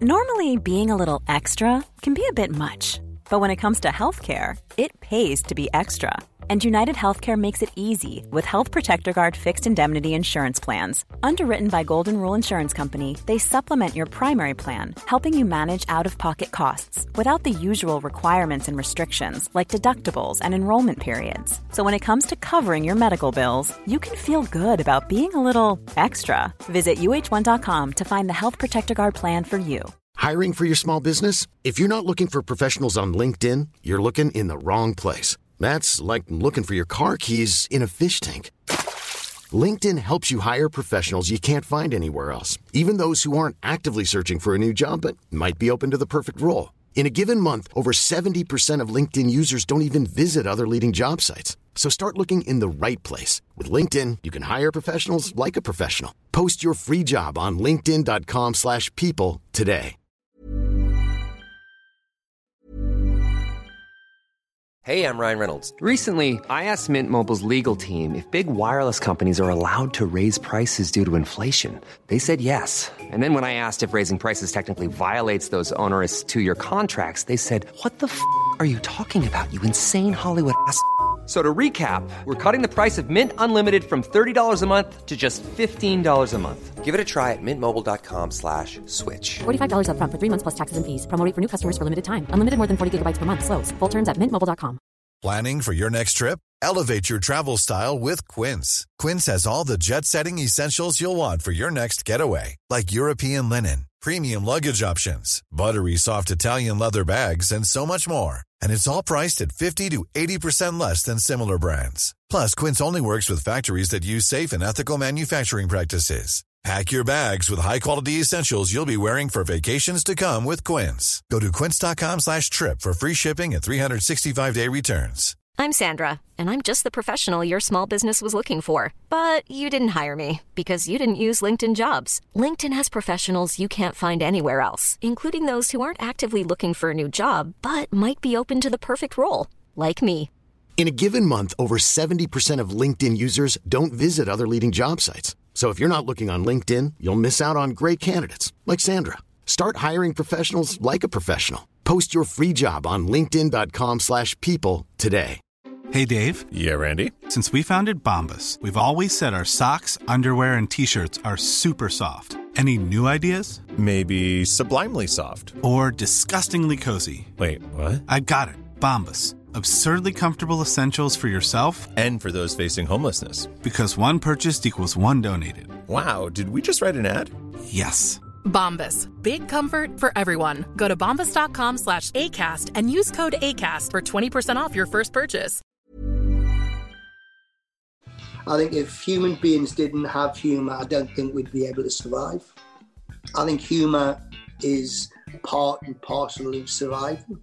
Normally, being a little extra can be a bit much, but when it comes to healthcare, it pays to be extra. And United Healthcare makes it easy with Health Protector Guard fixed indemnity insurance plans. Underwritten by Golden Rule Insurance Company, they supplement your primary plan, helping you manage out-of-pocket costs without the usual requirements and restrictions like deductibles and enrollment periods. So when it comes to covering your medical bills, you can feel good about being a little extra. Visit uh1.com to find the Health Protector Guard plan for you. Hiring for your small business? If you're not looking for professionals on LinkedIn, you're looking in the wrong place. That's like looking for your car keys in a fish tank. LinkedIn helps you hire professionals you can't find anywhere else, even those who aren't actively searching for a new job but might be open to the perfect role. In a given month, over 70% of LinkedIn users don't even visit other leading job sites. So start looking in the right place. With LinkedIn, you can hire professionals like a professional. Post your free job on linkedin.com/people today. Hey, I'm Ryan Reynolds. Recently, I asked Mint Mobile's legal team if big wireless companies are allowed to raise prices due to inflation. They said yes. And then when I asked if raising prices technically violates those onerous two-year contracts, they said, "What the f*** are you talking about, you insane Hollywood ass?" So to recap, we're cutting the price of Mint Unlimited from $30 a month to just $15 a month. Give it a try at mintmobile.com/switch. $45 up front for 3 months plus taxes and fees. Promo rate for new customers for limited time. Unlimited more than 40 gigabytes per month. Slows full terms at mintmobile.com. Planning for your next trip? Elevate your travel style with Quince. Quince has all the jet-setting essentials you'll want for your next getaway, like European linen, premium luggage options, buttery soft Italian leather bags, and so much more. And it's all priced at 50 to 80% less than similar brands. Plus, Quince only works with factories that use safe and ethical manufacturing practices. Pack your bags with high-quality essentials you'll be wearing for vacations to come with Quince. Go to quince.com/trip for free shipping and 365-day returns. I'm Sandra, and I'm just the professional your small business was looking for. But you didn't hire me because you didn't use LinkedIn Jobs. LinkedIn has professionals you can't find anywhere else, including those who aren't actively looking for a new job, but might be open to the perfect role, like me. In a given month, over 70% of LinkedIn users don't visit other leading job sites. So if you're not looking on LinkedIn, you'll miss out on great candidates like Sandra. Start hiring professionals like a professional. Post your free job on linkedin.com/people today. Hey, Dave. Yeah, Randy. Since we founded Bombas, we've always said our socks, underwear, and T-shirts are super soft. Any new ideas? Maybe sublimely soft. Or disgustingly cozy. Wait, what? I got it. Bombas. Absurdly comfortable essentials for yourself and for those facing homelessness. Because one purchased equals one donated. Wow, did we just write an ad? Yes. Bombas. Big comfort for everyone. Go to bombas.com/ACAST and use code ACAST for 20% off your first purchase. I think if human beings didn't have humour, I don't think we'd be able to survive. I think humour is part and parcel of survival.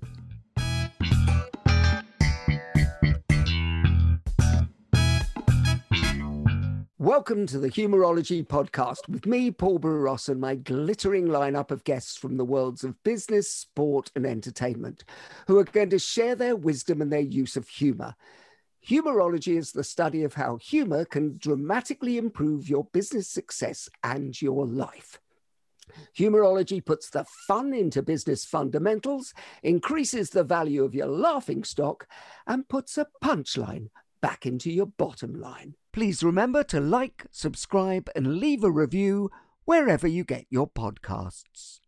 Welcome to the Humourology Podcast with me, Paul Boross, and my glittering lineup of guests from the worlds of business, sport, and entertainment, who are going to share their wisdom and their use of humour. Humourology is the study of how humour can dramatically improve your business success and your life. Humourology puts the fun into business fundamentals, increases the value of your laughing stock, and puts a punchline back into your bottom line. Please remember to like, subscribe, and leave a review wherever you get your podcasts.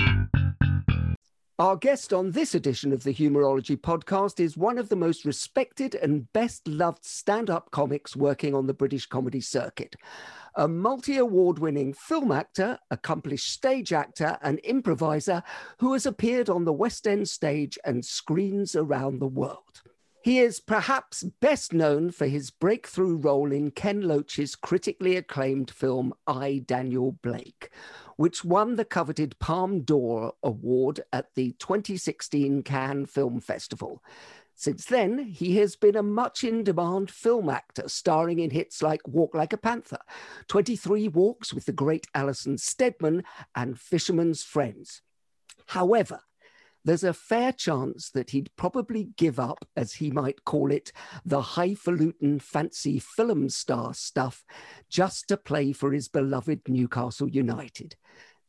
Our guest on this edition of the Humourology Podcast is one of the most respected and best-loved stand-up comics working on the British comedy circuit. A multi-award-winning film actor, accomplished stage actor, and improviser who has appeared on the West End stage and screens around the world. He is perhaps best known for his breakthrough role in Ken Loach's critically acclaimed film I, Daniel Blake, which won the coveted Palme d'Or Award at the 2016 Cannes Film Festival. Since then, he has been a much-in-demand film actor, starring in hits like Walk Like a Panther, 23 Walks with the great Alison Steadman, and Fisherman's Friends. However, there's a fair chance that he'd probably give up, as he might call it, the highfalutin fancy film star stuff just to play for his beloved Newcastle United.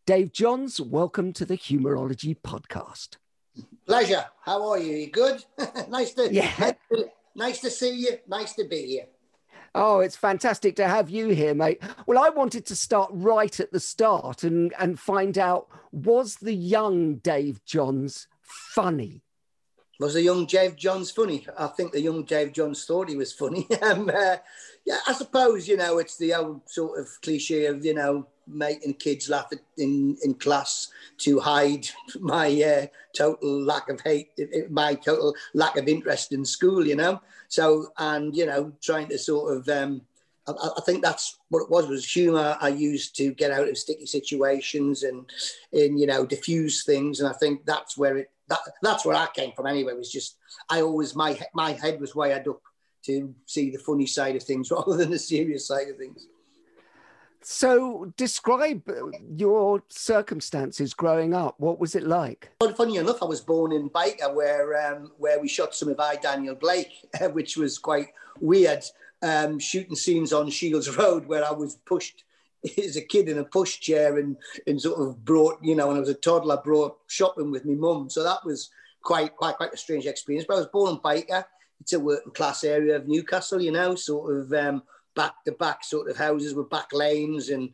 Dave Johns, welcome to the Humourology Podcast. Pleasure. How are you? You good? Nice to see you. Nice to be here. Oh, it's fantastic to have you here, mate. Well, I wanted to start right at the start and find out, was the young Dave Johns funny? Was the young Dave Johns funny? I think the young Dave Johns thought he was funny. Yeah, I suppose, it's the old sort of cliche of, making kids laugh in class to hide my total lack of my total lack of interest in school, So, and, trying to sort of, I think that's what it was humour I used to get out of sticky situations and diffuse things. And I think that's where that's where I came from anyway. It was just, my head was wired up to see the funny side of things rather than the serious side of things. So describe your circumstances growing up. What was it like? Well, funny enough, I was born in Byker where we shot some of Daniel Blake, which was quite weird. Shooting scenes on Shields Road where I was pushed as a kid in a pushchair and sort of brought, when I was a toddler, brought shopping with my mum. So that was quite a strange experience. But I was born in Byker. It's a working class area of Newcastle, sort of back-to-back sort of houses with back lanes and,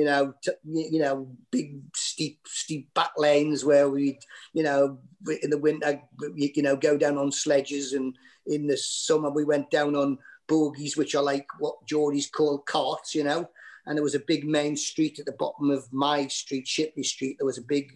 big, steep back lanes where we'd, in the winter, go down on sledges. And in the summer, we went down on bogies, which are like what Geordies call carts, And there was a big main street at the bottom of my street, Shipley Street. There was a big,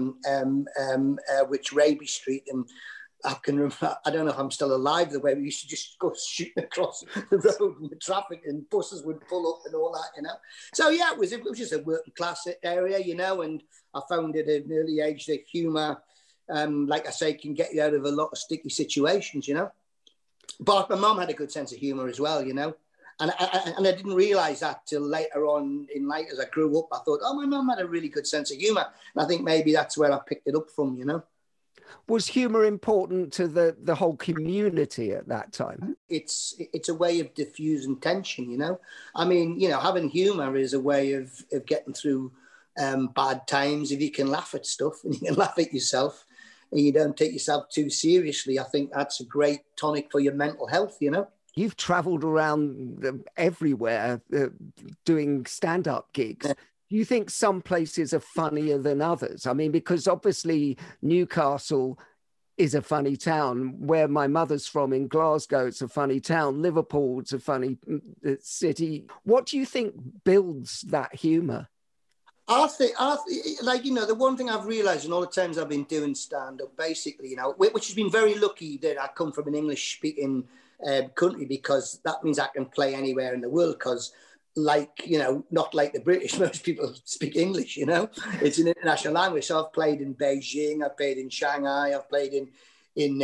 which Raby Street. And I can remember, I don't know if I'm still alive, the way we used to just go shooting across the road and the traffic and buses would pull up and all that, So, yeah, it was just a working class area, and I found at an early age that humour, like I say, can get you out of a lot of sticky situations, But my mum had a good sense of humour as well, And I didn't realise that till later on in life as I grew up. I thought, my mum had a really good sense of humour. And I think maybe that's where I picked it up from, Was humour important to the whole community at that time? It's a way of diffusing tension, I mean, having humour is a way of getting through bad times. If you can laugh at stuff and you can laugh at yourself and you don't take yourself too seriously, I think that's a great tonic for your mental health, You've travelled around everywhere doing stand-up gigs. Do you think some places are funnier than others? I mean, because obviously Newcastle is a funny town. Where my mother's from in Glasgow, it's a funny town. Liverpool, it's a funny city. What do you think builds that humour? I think, the one thing I've realised in all the times I've been doing stand-up, basically, which has been very lucky that I come from an English-speaking country, because that means I can play anywhere in the world, because not like the British, most people speak English, It's an international language. So I've played in Beijing, I've played in Shanghai, I've played in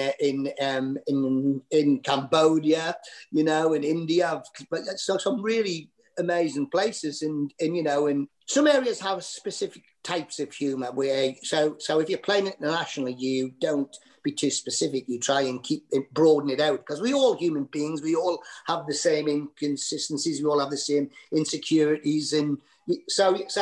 Cambodia, in India. So some really amazing places, and some areas have specific types of humour where, so if you're playing internationally, you don't be too specific. You try and broaden it out, because we all human beings, we all have the same inconsistencies, we all have the same insecurities, and so as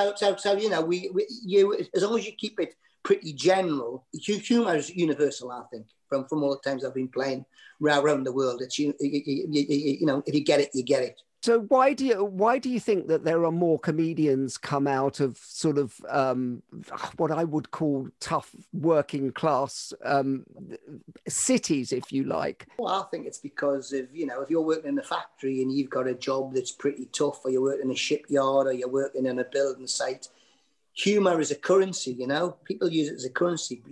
long as you keep it pretty general, humour is universal. I think from all the times I've been playing around the world, it's if you get it, you get it. So why do you think that there are more comedians come out of sort of what I would call tough working class cities, if you like? Well, I think it's because of, if you're working in a factory and you've got a job that's pretty tough, or you're working in a shipyard, or you're working in a building site, humour is a currency, People use it as a currency,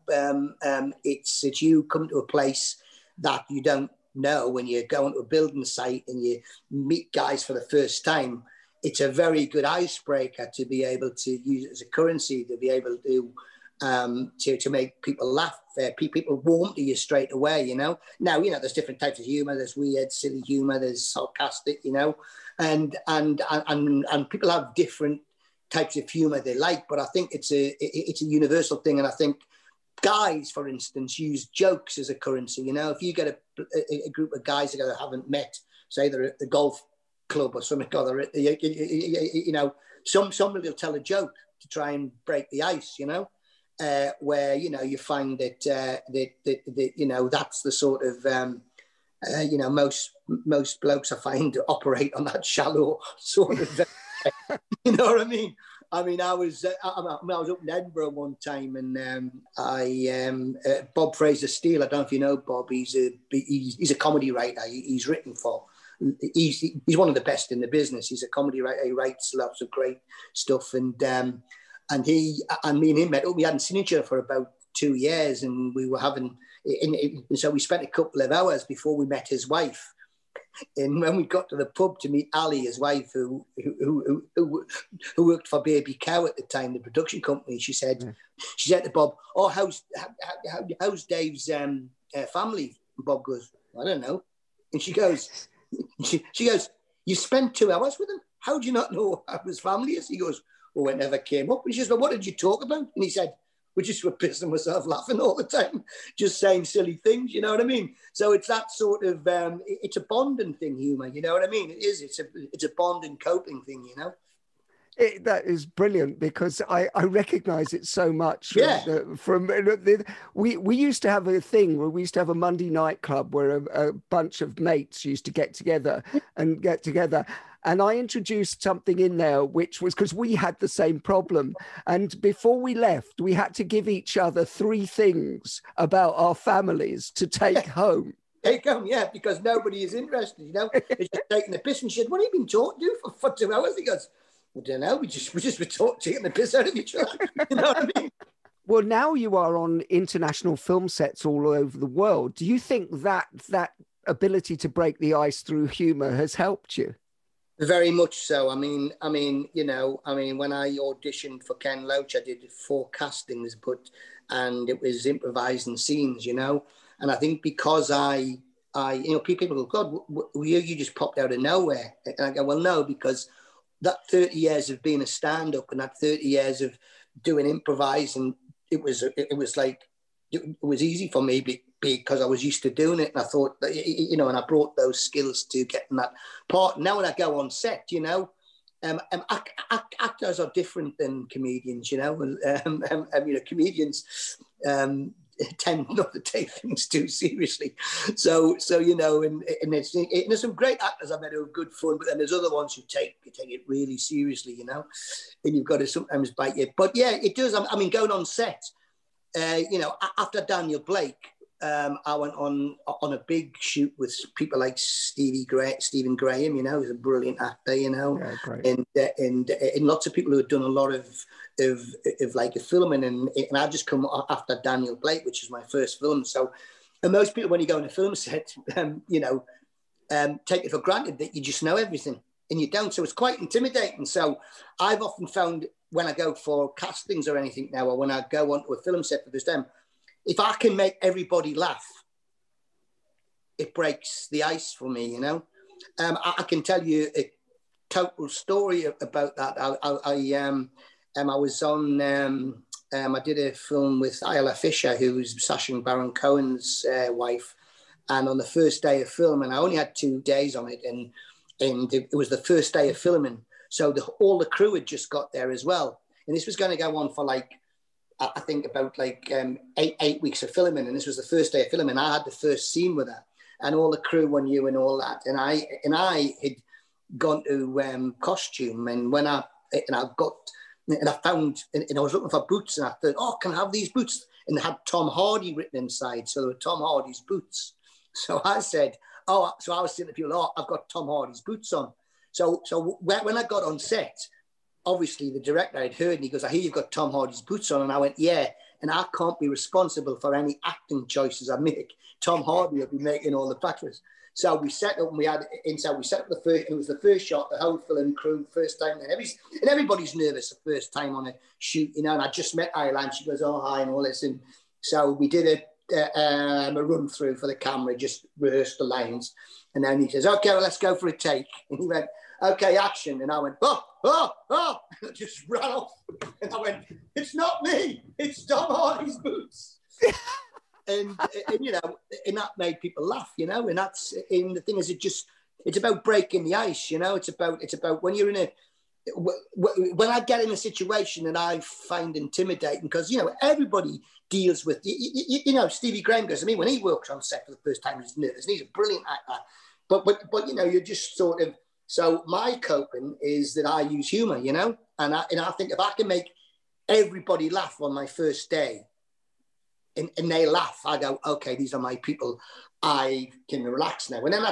it's you come to a place that you don't know. When you go into a building site and you meet guys for the first time, it's a very good icebreaker to be able to use it as a currency, to be able to make people laugh. People warm to you straight away, Now, there's different types of humour. There's weird, silly humour. There's sarcastic, and people have different types of humour they like. But I think it's a universal thing, and I think guys, for instance, use jokes as a currency. If you get a group of guys together that haven't met, say they're at the golf club or something, or somebody will tell a joke to try and break the ice, you know, where, you know, you find that, you know, that's the sort of, you know, most blokes I find operate on that shallow sort of, you know what I mean? I mean, I was up in Edinburgh one time, and Bob Fraser Steele. I don't know if you know Bob. He's a comedy writer. He's written for. He's one of the best in the business. He's a comedy writer. He writes lots of great stuff, and me and him met up. We hadn't seen each other for about 2 years, and we were having. So we spent a couple of hours before we met his wife. And when we got to the pub to meet Ali, his wife, who worked for Baby Cow at the time, the production company, she said to Bob, "Oh, how's Dave's family?" And Bob goes, "I don't know." And she goes, "You spent 2 hours with him? How do you not know how his family is?" He goes, "Oh, it never came up." And she says, "Well, what did you talk about?" And he said, "We just were pissing myself laughing all the time, just saying silly things," you know what I mean? So it's that sort of, it's a bonding thing, humour, you know what I mean? It is, it's a bonding coping thing, you know? That is brilliant, because I recognise it so much. We used to have a thing where we used to have a Monday night club where a bunch of mates used to get together. And I introduced something in there, which was because we had the same problem. And before we left, we had to give each other 3 things about our families to take home. Take home, yeah, because nobody is interested, you know? It's just taking the piss and shit. "What have you been talking to for 2 hours?" He goes, "I don't know. We just were taking the piss out of each other." You know what I mean? Well, now you are on international film sets all over the world. Do you think that ability to break the ice through humour has helped you? Very much so. I mean, you know, when I auditioned for Ken Loach, I did 4 castings, and it was improvising scenes, you know. And I think because I, you know, people go, "God, you just popped out of nowhere." And I go, "Well, no, because that 30 years of being a stand-up and that 30 years of doing improvising, it was easy for me because I was used to doing it." And I thought that, you know, and I brought those skills to getting that part. Now when I go on set, you know, actors are different than comedians, you know, and you know, comedians tend not to take things too seriously. So you know, and there's some great actors I've met who have good fun, but then there's other ones who take it really seriously, you know, and you've got to sometimes bite it. But yeah, it does. I mean, going on set, you know, after Daniel Blake, I went on a big shoot with people like Stephen Graham, you know, who's a brilliant actor, you know, and lots of people who had done a lot of like a filming, and I just come after Daniel Blake, which is my first film. So, and most people, when you go on a film set, you know, take it for granted that you just know everything, and you don't. So it's quite intimidating. So I've often found when I go for castings or anything now, or when I go onto a film set for this time, if I can make everybody laugh, it breaks the ice for me, you know. I can tell you a total story about that. I was on, I did a film with Isla Fisher, who's Sacha Baron Cohen's wife. And on the first day of filming, I only had 2 days on it, and it was the first day of filming. So all the crew had just got there as well. And this was going to go on for like, I think about like 8 weeks of filming, and this was the first day of filming. I had the first scene with her, and all the crew were new and all that. And I had gone to costume, and when I found, and I was looking for boots, and I thought, "Oh, can I have these boots?" And they had Tom Hardy written inside, so they were Tom Hardy's boots. So I said, "Oh," so I was saying to people, "Oh, I've got Tom Hardy's boots on." So when I got on set, obviously the director had heard, and he goes, "I hear you've got Tom Hardy's boots on." And I went, "Yeah, and I can't be responsible for any acting choices I make. Tom Hardy will be making all the practice." So we set up, and we set up the first, it was the first shot, the whole film crew, first time, and everybody's nervous the first time on a shoot, you know, and I just met Isla, and she goes, "Oh, hi," and all this. And so we did a run through for the camera, just rehearsed the lines. And then he says, "Okay, well, let's go for a take." And he went, "Okay, action." And I went, "Oh, oh, oh," and I just ran off. And I went, "It's not me, it's Tom Hardy's boots." and you know, and that made people laugh, you know, and the thing is, it's about breaking the ice, you know, it's about when you're in when I get in a situation that I find intimidating, because, you know, everybody deals with, you know, Stevie Graham goes, I mean, when he works on set for the first time, he's nervous, and he's a brilliant actor. But you know, you're just sort of, so my coping is that I use humor, you know, and I think if I can make everybody laugh on my first day, and they laugh, I go, okay, these are my people. I can relax now. And then,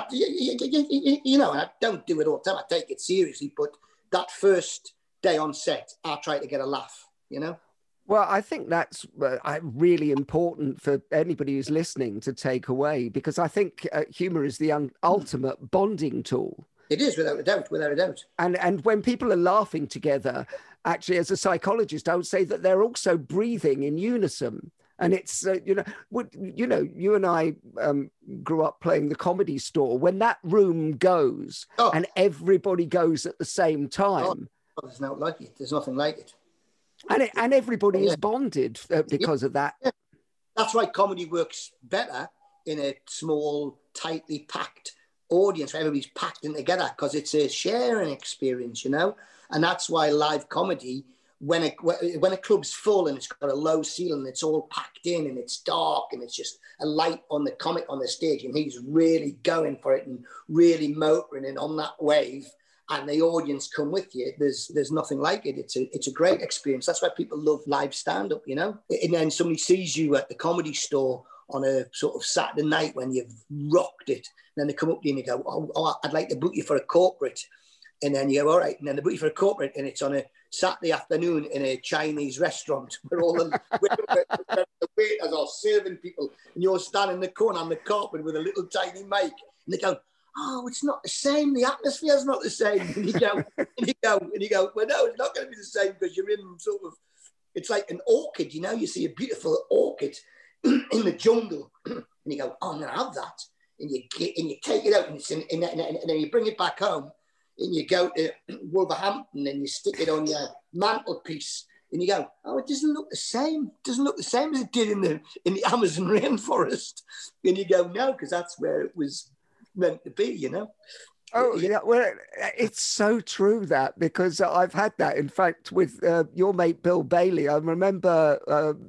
you know, and I don't do it all the time. I take it seriously. But that first day on set, I try to get a laugh, you know? Well, I think that's really important for anybody who's listening to take away, because I think humour is the ultimate bonding tool. It is, without a doubt, without a doubt. And when people are laughing together, actually, as a psychologist, I would say that they're also breathing in unison. And it's, you know, you and I grew up playing the Comedy Store. When that room goes and everybody goes at the same time. Oh, there's not like it. There's nothing like it. And everybody is bonded because of that. Yeah. That's why comedy works better in a small, tightly packed audience where everybody's packed in together, because it's a sharing experience, you know? And that's why live comedy, when a club's full and it's got a low ceiling, it's all packed in and it's dark and it's just a light on the comic on the stage and he's really going for it and really motoring in on that wave, and the audience come with you, there's nothing like it. It's a great experience. That's why people love live stand-up, you know? And then somebody sees you at the Comedy Store on a sort of Saturday night when you've rocked it, and then they come up to you and you go, oh, I'd like to book you for a corporate. And then you go, all right. And then they book you for a corporate, and it's on a Saturday afternoon in a Chinese restaurant where all the waiters are serving people, and you're standing in the corner on the carpet with a little tiny mic, and they go, oh, it's not the same. The atmosphere's not the same. And you go, well, no, it's not going to be the same, because you're in sort of, it's like an orchid, you know, you see a beautiful orchid in the jungle, and you go, oh, I'm going to have that. And you take it out, and then you bring it back home, and you go to Wolverhampton and you stick it on your mantelpiece, and you go, oh, it doesn't look the same. It doesn't look the same as it did in the Amazon rainforest. And you go, no, because that's where it was meant to be, you know? Oh, yeah. Well, it's so true that, because I've had that, in fact, with your mate Bill Bailey. I remember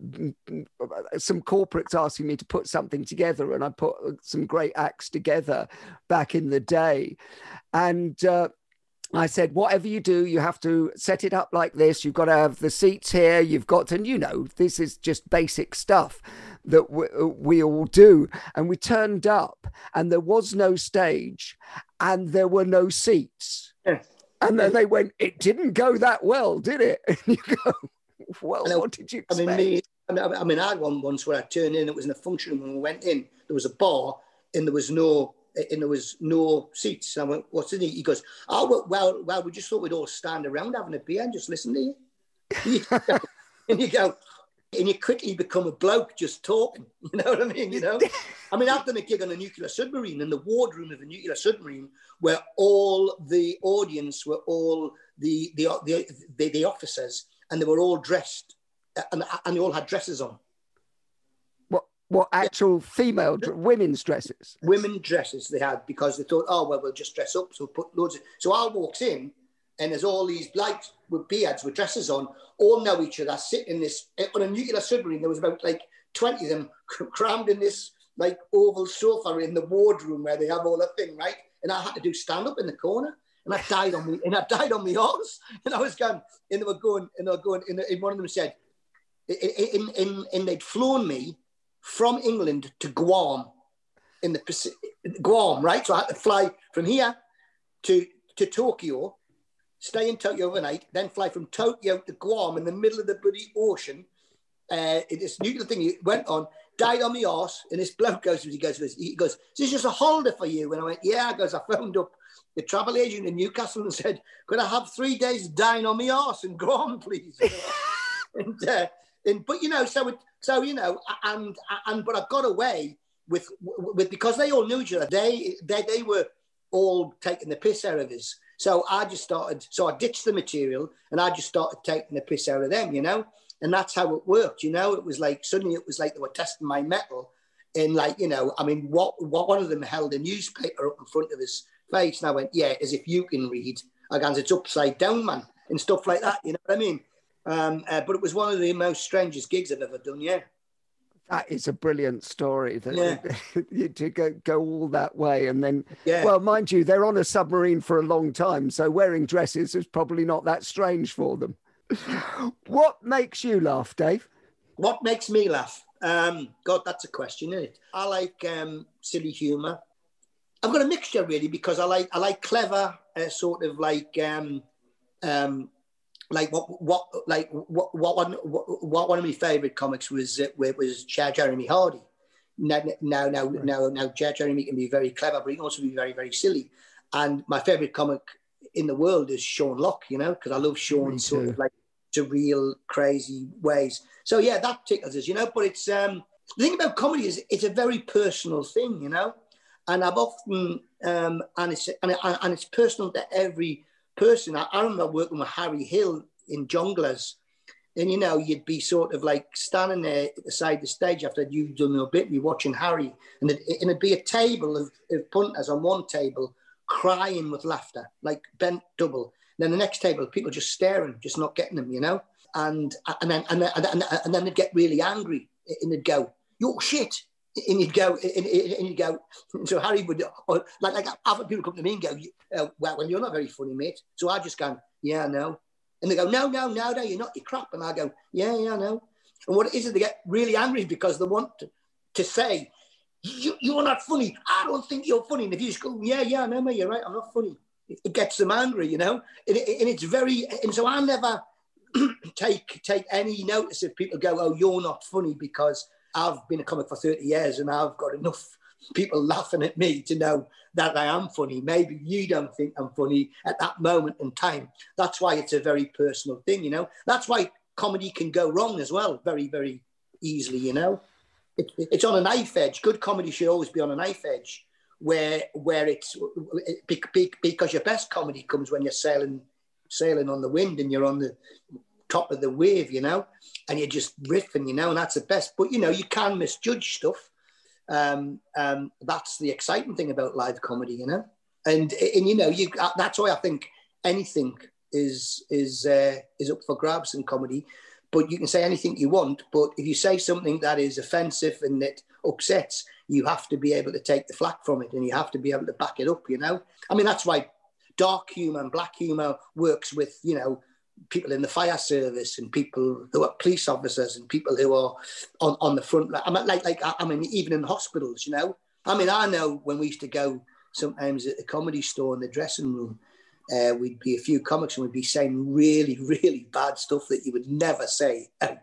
some corporates asking me to put something together, and I put some great acts together back in the day. And I said, whatever you do, you have to set it up like this. You've got to have the seats here. You've got to, you know, this is just basic stuff that we all do. And we turned up, and there was no stage, and there were no seats. Yeah. And then they went, it didn't go that well, did it? And you go, well, what did you expect? I mean, I had one once where I turned in, it was in a function room. When we went in, there was a bar, and there was no seats. And I went, what's in it? He goes, oh, well, we just thought we'd all stand around having a beer and just listen to you. And you go, and you quickly become a bloke just talking. You know what I mean? You know? I mean, I've done a gig on a nuclear submarine, in the wardroom of a nuclear submarine, where all the audience were all the officers, and they were all dressed, and they all had dresses on. What actual female, women's dresses? Women dresses they had, because they thought, oh, well, we'll just dress up. So we'll put loads of... So I walks in, and there's all these blokes with beards with dresses on, all know each other, sitting in this... On a nuclear submarine, there was about like 20 of them crammed in this like oval sofa in the wardroom where they have all that thing, right? And I had to do stand-up in the corner, and I died on my horse. And I was going, and they were going, and one of them said, and they'd flown me from England to Guam in the Pacific, Guam, right? So I had to fly from here to Tokyo, stay in Tokyo overnight, then fly from Tokyo to Guam in the middle of the bloody ocean. This nuclear thing went on, died on my arse, and this bloke goes, he goes, is this just a holiday for you? And I went, yeah. I goes, I phoned up the travel agent in Newcastle and said, could I have 3 days dying on my arse in Guam, please? But you know, but I got away with because they all knew each other. They were all taking the piss out of us. So I ditched the material, and I just started taking the piss out of them, you know. And that's how it worked, you know. It was like suddenly it was like they were testing my mettle, and like, you know, I mean, what one of them held a newspaper up in front of his face, and I went, yeah, as if you can read. I goes, it's upside down, man, and stuff like that. You know what I mean? But it was one of the most strangest gigs I've ever done. Yeah. That is a brilliant story. To go all that way, and then, yeah. Well, mind you, they're on a submarine for a long time, so wearing dresses is probably not that strange for them. What makes you laugh, Dave? What makes me laugh? God, that's a question, isn't it? I like silly humour. I've got a mixture really, because I like clever, sort of like one of my favourite comics was Jeremy Hardy. Now, Jeremy can be very clever, but he can also be very, very silly. And my favourite comic in the world is Sean Locke, you know, because I love Sean's sort of like surreal, crazy ways. So yeah, that tickles us, you know. But it's the thing about comedy is it's a very personal thing, you know. And I've often and it's personal to every person. I remember working with Harry Hill in Jongleurs, and you know, you'd be sort of like standing there at the side of the stage after you've done your bit, you're watching Harry, and it'd be a table of punters on one table crying with laughter, like bent double. And then the next table, people just staring, just not getting them, you know. And then they'd get really angry, and they'd go, "You're shit." And you'd go, so Harry would, like other people come to me and go, well, you're not very funny, mate. So I just go, yeah, I know. And they go, no, you're not, you're crap. And I go, yeah, I know. And what it is they get really angry because they want to say, you're not funny. I don't think you're funny. And if you just go, yeah, I know, mate, you're right, I'm not funny. It gets them angry, you know. And it's very, and so I never take any notice if people go, oh, you're not funny, because I've been a comic for 30 years and I've got enough people laughing at me to know that I am funny. Maybe you don't think I'm funny at that moment in time. That's why it's a very personal thing, you know. That's why comedy can go wrong as well, very, very easily, you know. It's on a knife edge. Good comedy should always be on a knife edge, where it's because your best comedy comes when you're sailing on the wind and you're on the top of the wave, you know, and you're just riffing, you know, and that's the best. But, you know, you can misjudge stuff. That's the exciting thing about live comedy, you know. And you know, that's why I think anything is up for grabs in comedy. But you can say anything you want, but if you say something that is offensive and that upsets, you have to be able to take the flak from it, and you have to be able to back it up, you know. I mean, that's why dark humour and black humour works with, you know, people in the fire service and people who are police officers and people who are on the front. I mean, even in hospitals, you know. I mean, I know when we used to go sometimes at the Comedy Store in the dressing room, we'd be a few comics and we'd be saying really, really bad stuff that you would never say out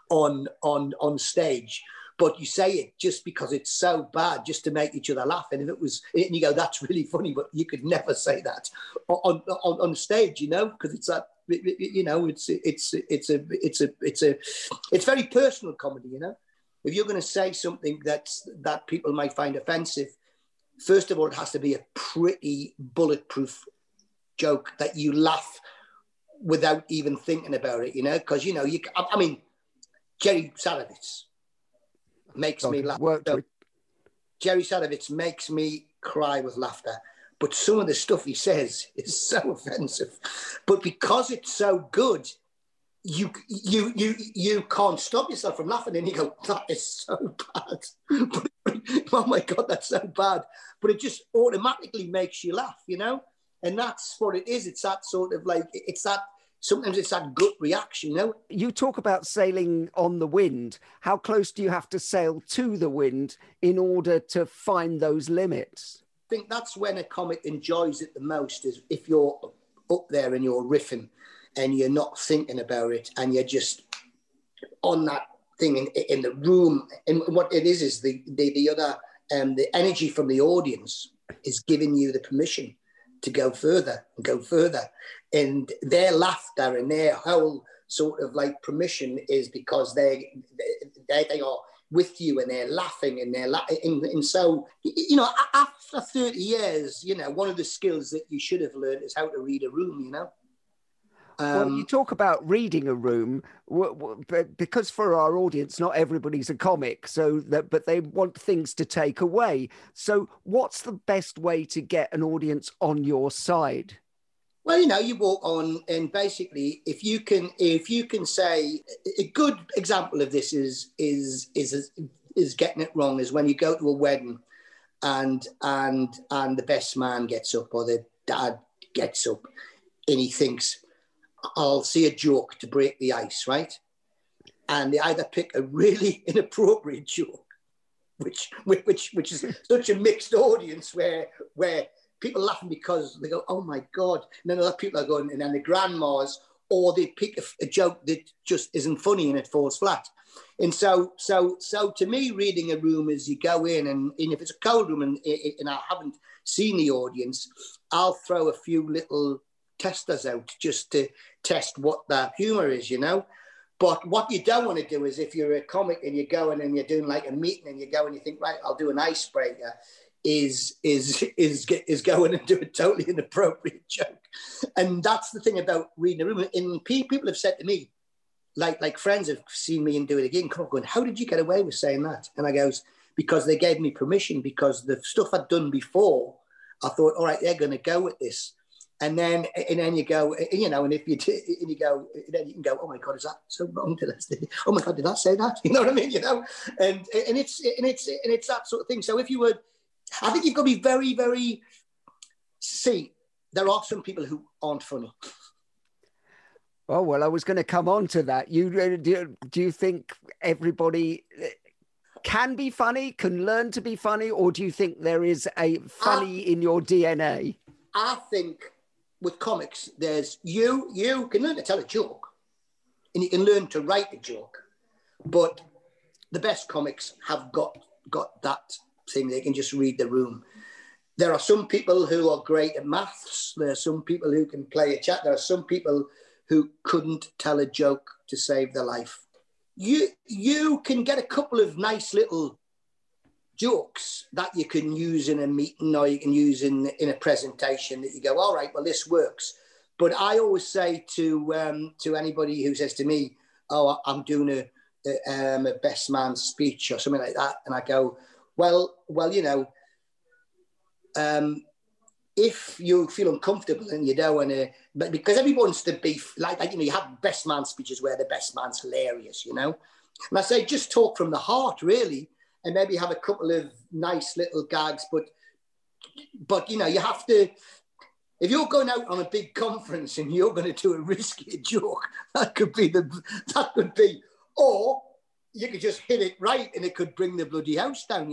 on stage. But you say it just because it's so bad, just to make each other laugh. And if it was, and you go, that's really funny, but you could never say that on stage, you know, because it's that, you know, it's very personal comedy, you know. If you're going to say something that people might find offensive, first of all, it has to be a pretty bulletproof joke that you laugh without even thinking about it, you know, because, you know, I mean, Jerry Sadowitz makes me laugh. Jerry Sadowitz makes me cry with laughter. But some of the stuff he says is so offensive. But because it's so good, you can't stop yourself from laughing. And you go, that is so bad. Oh my God, that's so bad. But it just automatically makes you laugh, you know? And that's what it is. It's that sort of like, sometimes it's that gut reaction, you know? You talk about sailing on the wind. How close do you have to sail to the wind in order to find those limits? I think that's when a comic enjoys it the most, is if you're up there and you're riffing and you're not thinking about it and you're just on that thing in the room. And what it is the other, the energy from the audience is giving you the permission to go further and go further. And their laughter and their whole sort of like permission is because they are with you and they're laughing and and so, you know, after 30 years, you know, one of the skills that you should have learned is how to read a room, you know. Well, you talk about reading a room, because for our audience, not everybody's a comic, but they want things to take away. So what's the best way to get an audience on your side? Well, you walk on, and basically, if you can say, a good example of this is getting it wrong is when you go to a wedding, and the best man gets up, or the dad gets up, and he thinks, I'll see a joke to break the ice, right? And they either pick a really inappropriate joke, which is such a mixed audience where people are laughing because they go, oh my God. And then other people are going, and then the grandmas, or they pick a joke that just isn't funny and it falls flat. And so to me, reading a room is you go in, and if it's a cold room and I haven't seen the audience, I'll throw a few little testers out just to test what their humor is, But what you don't want to do is, if you're a comic and you're going and you're doing like a meeting and you go and you think, right, I'll do an icebreaker, is going and do a totally inappropriate joke. And that's the thing about reading a room. And people have said to me, like friends have seen me and do it again, going, how did you get away with saying that? And I goes, because they gave me permission, because the stuff I'd done before, I thought, all right, they're going to go with this. And then you go, and if you go, then you can go, oh my God, is that so wrong? Oh my God, did I say that? You know what I mean? And it's that sort of thing. So if you were, I think you've got to be very, very. See, there are some people who aren't funny. Oh well, I was going to come on to that. Do you think everybody can be funny, can learn to be funny, or do you think there is a funny in your DNA? I think with comics, there's you can learn to tell a joke, and you can learn to write a joke, but the best comics have got that thing. They can just read the room. There are some people who are great at maths. There are some people who can play a chat. There are some people who couldn't tell a joke to save their life. You can get a couple of nice little jokes that you can use in a meeting, or you can use in a presentation that you go, all right, well, this works. But I always say to anybody who says to me, oh, I'm doing a best man speech or something like that, and I go, well, if you feel uncomfortable and you don't want to, but because everyone wants to be like you have best man speeches where the best man's hilarious, And I say, just talk from the heart, really, and maybe have a couple of nice little gags. But you have to, if you're going out on a big conference and you're going to do a risky joke, that could be, or you could just hit it right and it could bring the bloody house down,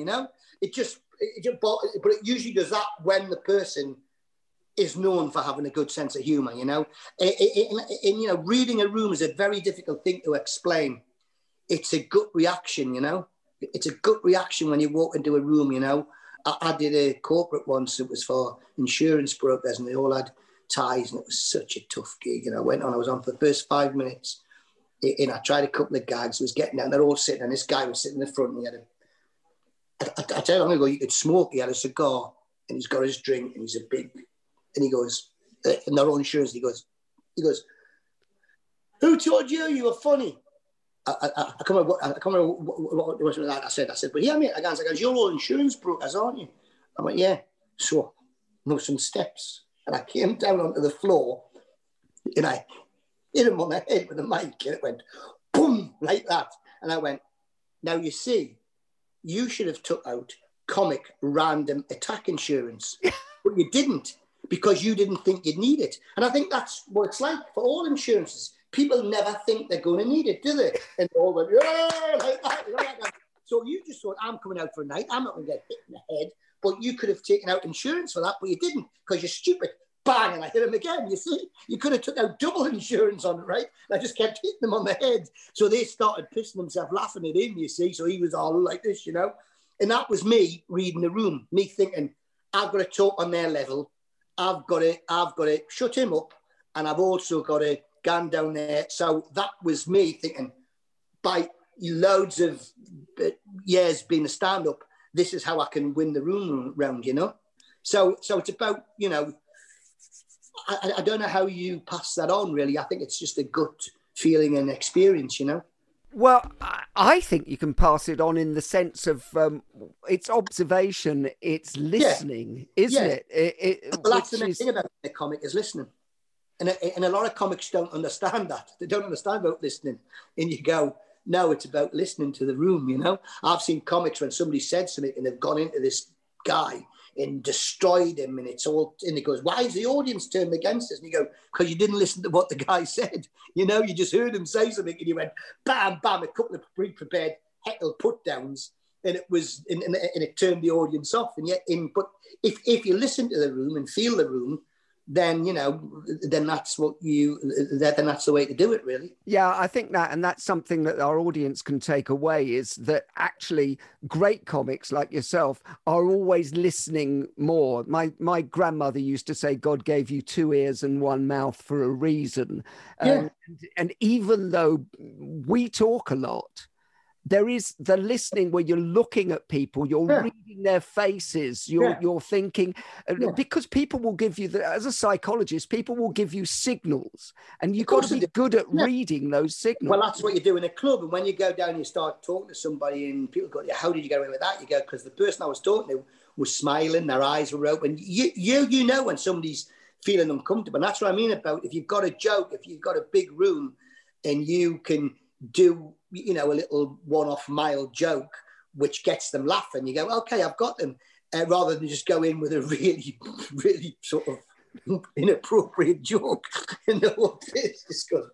But it usually does that when the person is known for having a good sense of humour, And reading a room is a very difficult thing to explain. It's a gut reaction, It's a gut reaction when you walk into a room, I did a corporate once. It was for insurance brokers, and they all had ties, and it was such a tough gig. I was on for the first 5 minutes, and I tried a couple of gags. I was getting down, they're all sitting, and this guy was sitting in the front, and he had I tell you long ago, you could smoke. He had a cigar, and he's got his drink, and and he goes, and they're all insurance. He goes, who told you were funny? I can't remember what was that I said. But yeah, mate, I goes, you're all insurance brokers, aren't you? I went, yeah. So, some steps, and I came down onto the floor, and I hit him on the head with a mic, and it went boom like that. And I went, now you see, you should have took out comic random attack insurance, but you didn't, because you didn't think you'd need it. And I think that's what it's like for all insurances. People never think they're going to need it, do they? And they all went, yeah, like that. So you just thought, I'm coming out for a night, I'm not going to get hit in the head. But you could have taken out insurance for that, but you didn't, because you're stupid. Bang, and I hit him again, you see? You could have took out double insurance on it, right? And I just kept hitting them on the head. So they started pissing themselves, laughing at him, you see? So he was all like this, And that was me reading the room, me thinking, I've got to talk on their level. I've got to shut him up, and I've also got to go down there. So that was me thinking, by loads of years being a stand-up, this is how I can win the room round, So it's about, I don't know how you pass that on, really. I think it's just a gut feeling and experience, Well, I think you can pass it on in the sense of it's observation, it's listening, isn't it? Well, that's the main thing about the comic is listening. And a lot of comics don't understand that. They don't understand about listening. And you go, no, it's about listening to the room, you know? I've seen comics when somebody said something and they've gone into this guy and destroyed him, and it goes, why is the audience turned against us? And you go, because you didn't listen to what the guy said. You know, you just heard him say something and you went, bam, bam, a couple of pre-prepared heckle put-downs, and it turned the audience off. And yet, but if you listen to the room and feel the room, then, you know, then that's the way to do it, really. Yeah, I think that, and that's something that our audience can take away, is that actually great comics like yourself are always listening more. My grandmother used to say, God gave you 2 ears and 1 mouth for a reason. Yeah. And even though we talk a lot, there is the listening where you're looking at people, you're reading their faces, you're thinking, because people will give you, as a psychologist, people will give you signals, and you've got to be good at reading those signals. Well, that's what you do in a club. And when you go down and you start talking to somebody and people go, how did you get away with that? You go, because the person I was talking to was smiling, their eyes were open. You know when somebody's feeling uncomfortable. And that's what I mean about, if you've got a joke, if you've got a big room and you can do, you know, a little one-off mild joke which gets them laughing, you go, okay, I've got them, rather than just go in with a really, really sort of inappropriate joke and the whole face just goes.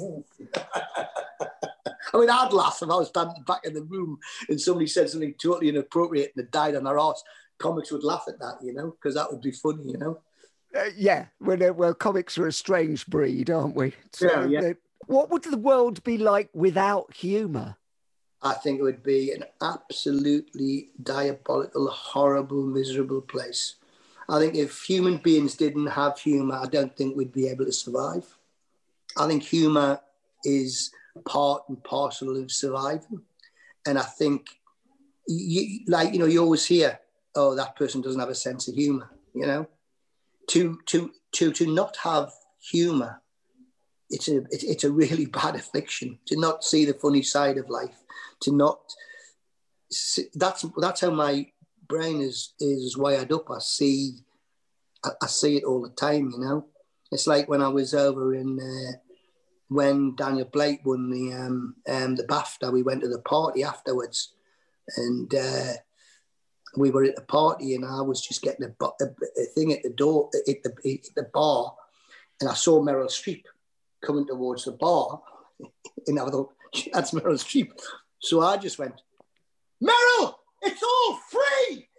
I mean, I'd laugh if I was standing back in the room and somebody said something totally inappropriate and they died on their arse. Comics would laugh at that, you know, because that would be funny, you know. Well, comics are a strange breed, aren't we? So what would the world be like without humour? I think it would be an absolutely diabolical, horrible, miserable place. I think if human beings didn't have humour, I don't think we'd be able to survive. I think humour is part and parcel of surviving. And I think, you always hear, oh, that person doesn't have a sense of humour, you know? To not have humour, it's a really bad affliction. To not see the funny side of life, to not see, that's how my brain is wired up. I see it all the time, you know. It's like when I was over in when Daniel Blake won the BAFTA, we went to the party afterwards, and we were at the party, and I was just getting a thing at the door, at the bar, and I saw Meryl Streep coming towards the bar, and I thought, that's Meryl Streep. So I just went, Meryl, it's all free!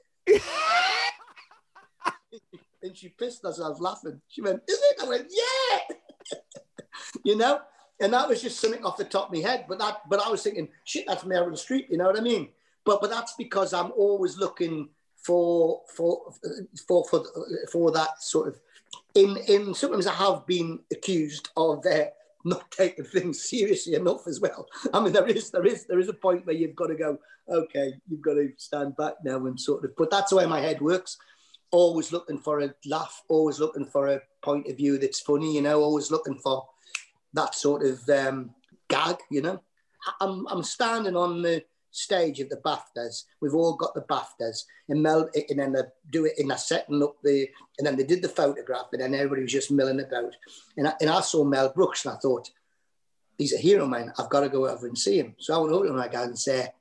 And she pissed herself laughing. She went, is it? I went, yeah! You know? And that was just something off the top of my head. But I was thinking, shit, that's Meryl Streep, you know what I mean? But that's because I'm always looking for that sort of, in sometimes I have been accused of not taking things seriously enough as well. I mean, there is a point where you've got to go, okay, you've got to stand back now and sort of, but that's the way my head works. Always looking for a laugh, always looking for a point of view that's funny, you know, always looking for that sort of gag, you know. I'm standing on the stage of the BAFTAs. We've all got the BAFTAs, and then they do it, and they're setting up and then they did the photograph, and then everybody was just milling about. And I saw Mel Brooks, and I thought, he's a hero, man. I've got to go over and see him. So I went over to my guy and say,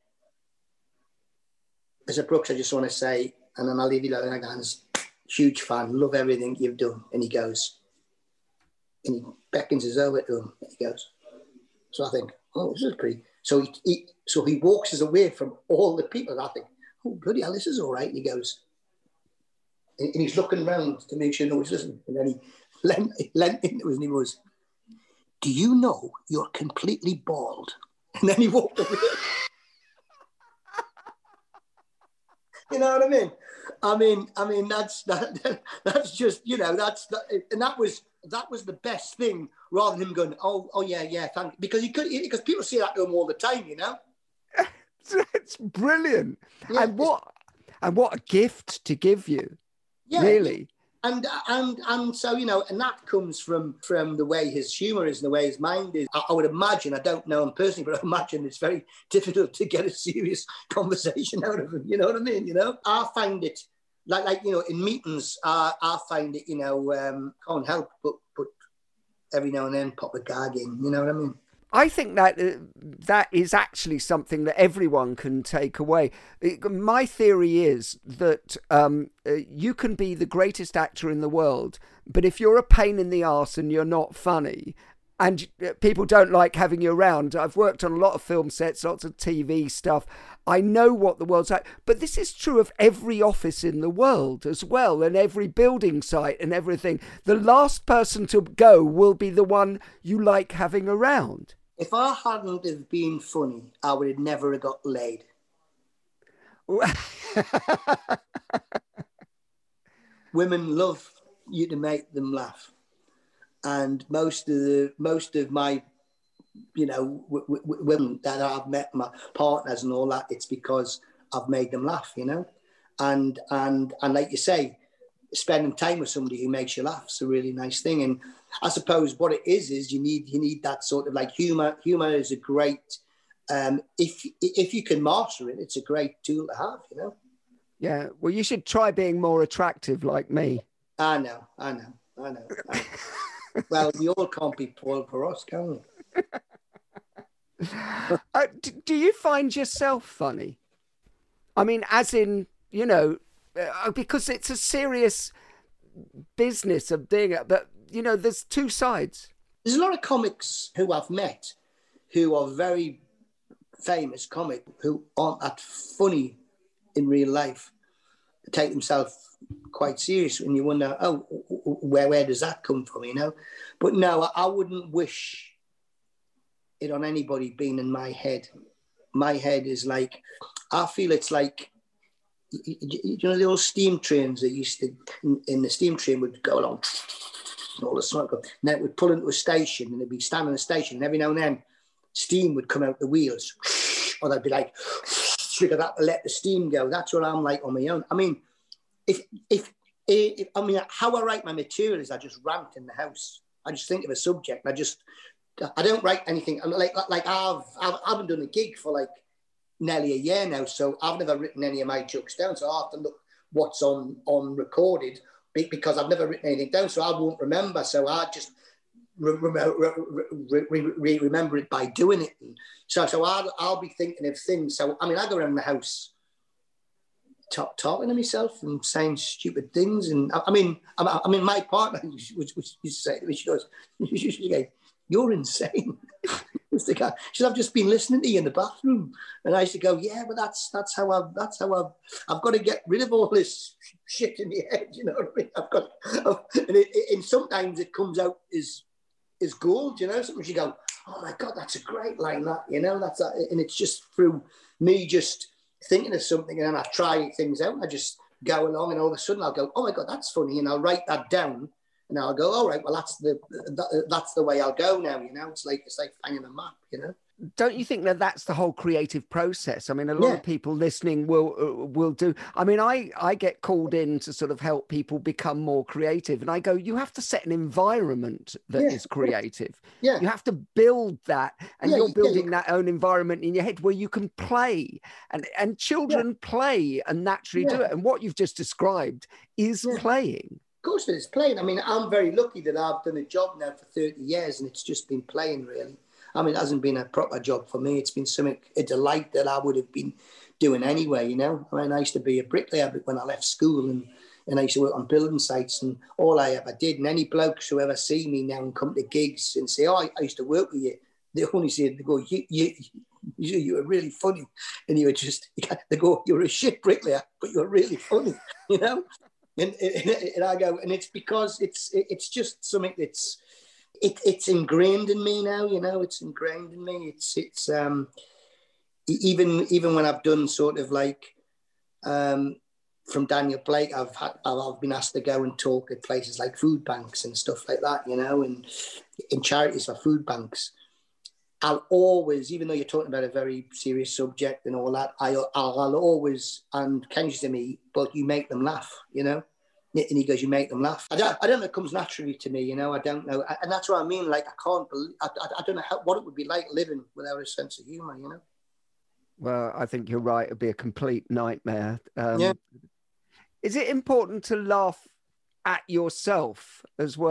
Mr. Brooks, I just want to say, and then I'll leave you alone. And I go, huge fan, love everything you've done. And he goes, and he beckons us over to him. And he goes, so I think, oh, this is pretty. So he walks us away from all the people. And I think, oh, bloody hell, this is all right. And he goes, and he's looking around to make sure no one's listening. And then he leant into us and he goes, do you know you're completely bald? And then he walked away. You know what I mean? I mean that's just, you know, and that was the best thing, rather than him going, oh yeah, thank you. Because people say that to him all the time, you know. It's brilliant. Yeah, and what a gift to give you. Yeah, really. And so, you know, and that comes from the way his humour is and the way his mind is. I would imagine, I don't know him personally, but I imagine it's very difficult to get a serious conversation out of him. You know what I mean? You know, I find it like you know, in meetings, I find it, you know, can't help but every now and then pop a gag in, you know what I mean? I think that that is actually something that everyone can take away. My theory is that you can be the greatest actor in the world, but if you're a pain in the arse and you're not funny, and people don't like having you around. I've worked on a lot of film sets, lots of TV stuff. I know what the world's like. But this is true of every office in the world as well, and every building site and everything. The last person to go will be the one you like having around. If I hadn't have been funny, I would have never have got laid. Women love you to make them laugh. And most of my, you know, women that I've met, my partners and all that, it's because I've made them laugh, you know. And like you say, spending time with somebody who makes you laugh is a really nice thing. And I suppose what it is you need that sort of like humor. Humor is a great, if you can master it, it's a great tool to have, you know. Yeah, well, you should try being more attractive like me. I know. Well, we all can't be Paul for us, can we? Do you find yourself funny? I mean, as in, you know, because it's a serious business of doing it, but, you know, there's two sides. There's a lot of comics who I've met who are very famous comic who aren't that funny in real life. They take themselves quite serious, and you wonder, oh, where does that come from, you know? But no, I wouldn't wish it on anybody being in my head. My head is like, I feel it's like, you know, the old steam trains that used to, in the steam train would go along, and all the smoke, and then it would pull into a station, and it'd be standing in a station, and every now and then, steam would come out the wheels, or they'd be like, trigger that to let the steam go. That's what I'm like on my own. I mean, if I mean, how I write my material is I just rant in the house. I just think of a subject. I don't write anything. Like I haven't done a gig for like nearly a year now, so I've never written any of my jokes down. So I have to look what's on recorded because I've never written anything down, so I won't remember. So I just remember it by doing it. And so I'll be thinking of things. So I mean, I go around the house talking to myself and saying stupid things. And I mean, my partner, which used to say to me, she goes, "You're insane." She said, "I've just been listening to you in the bathroom," and I used to go, "Yeah, but that's how I've got to get rid of all this shit in my head." You know what I mean? And sometimes it comes out as gold. You know, sometimes you go, "Oh my God, that's a great line." That, you know, and it's just through me just thinking of something, and then I try things out. And I just go along, and all of a sudden I'll go, "Oh my God, that's funny," and I'll write that down, and I'll go, "All right, well that's the way I'll go now." You know, it's like finding a map. You know. Don't you think that that's the whole creative process? I mean, a lot of people listening will do. I mean, I get called in to sort of help people become more creative, and I go, you have to set an environment that is creative. Yeah, you have to build that, and you're building that own environment in your head where you can play, and children play and naturally do it. And what you've just described is playing. Of course, it's playing. I mean, I'm very lucky that I've done a job now for 30 years, and it's just been playing, really. I mean, it hasn't been a proper job for me. It's been a delight that I would have been doing anyway, you know. I mean, I used to be a bricklayer when I left school, and I used to work on building sites, and all I ever did, and any blokes who ever see me now and come to gigs and say, "Oh, I used to work with you," they only say, they go, you were really funny. And they go, "You're a shit bricklayer, but you're really funny," you know. And I go, and it's because it's just something that's, it's ingrained in me now, you know. It's ingrained in me. It's even when I've done sort of like from Daniel Blake, I've been asked to go and talk at places like food banks and stuff like that, you know, and in charities for food banks. I'll always, even though you're talking about a very serious subject and all that, I'll always, and Ken used to me, "But you make them laugh," you know. And he goes, "You make them laugh." I don't know, it comes naturally to me, you know. I don't know. And that's what I mean. Like, I can't believe, I don't know what it would be like living without a sense of humor, you know. Well, I think you're right. It'd be a complete nightmare. Is it important to laugh at yourself as well?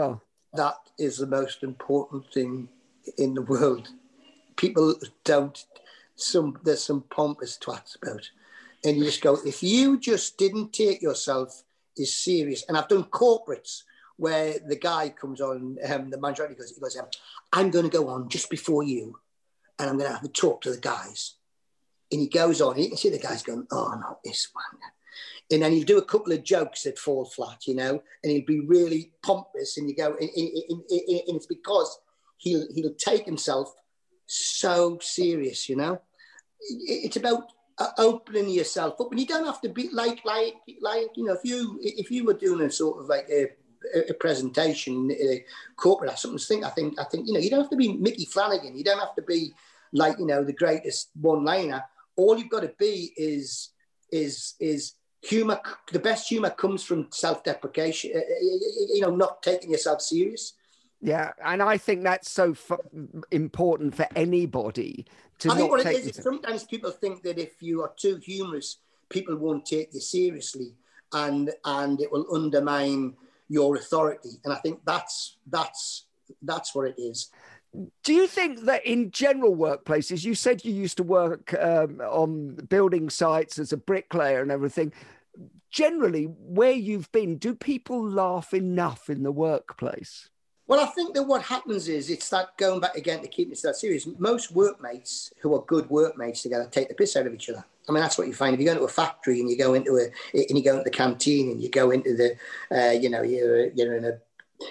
that is the most important thing in the world. People don't, there's some pompous twats about. And you just go, if you just didn't take yourself as serious, and I've done corporates where the guy comes on, the manager, he goes, I'm going to go on just before you, and I'm going to have a talk to the guys. And he goes on, you can see the guys going, oh, not this one. And then he'll do a couple of jokes that fall flat, you know, and he'll be really pompous, and you go, and it's because he'll take himself so serious, you know. It's about opening yourself up, and you don't have to be like you know, if you were doing a sort of like a presentation, corporate or something, I think you know, you don't have to be Mickey Flanagan, you don't have to be like, you know, the greatest one-liner. All you've got to be is humor. The best humor comes from self-deprecation, you know, not taking yourself serious. Yeah, and I think that's so important for anybody to. I think what it is, sometimes people think that if you are too humorous, people won't take you seriously, and it will undermine your authority. And I think that's what it is. Do you think that in general workplaces, you said you used to work on building sites as a bricklayer and everything, generally where you've been, do people laugh enough in the workplace? Well, I think that what happens is, it's that going back again to keeping it that serious. Most workmates who are good workmates together take the piss out of each other. I mean, that's what you find. If you go into a factory and you go into the canteen and you go into the, you know, you're in a,